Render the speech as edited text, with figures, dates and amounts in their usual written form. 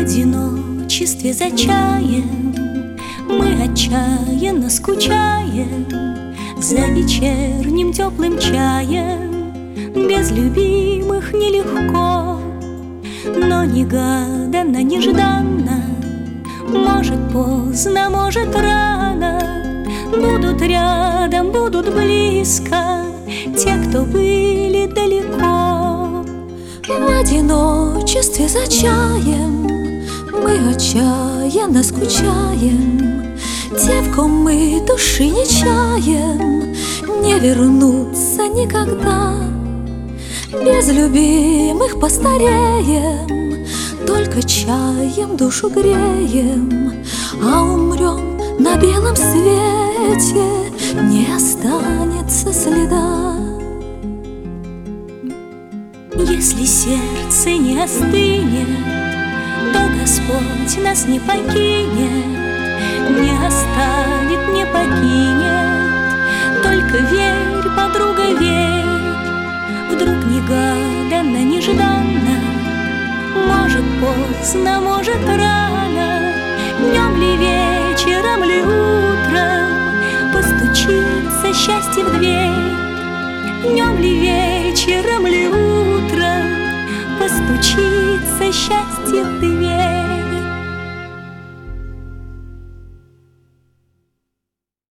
одиночестве за чаем мы отчаянно скучаем за вечерним теплым чаем. Без любимых нелегко, но негаданно, нежданно, может поздно, может рано, будут рядом, будут близко те, кто были далеко. В одиночестве за чаем мы отчаянно скучаем. Те, в ком мы души не чаем, не вернутся никогда. Без любимых постареем, только чаем душу греем, а умрем на белом свете, не останется следа. Если сердце не остынет, то Господь нас не покинет, не оставит, не покинет. Только верь, подруга, верь, вдруг негаданно, нежданно, может поздно, может рано, днем ли, вечером ли, утром постучится счастье в дверь. Днем ли, вечером ли, утром постучится счастье в дверь.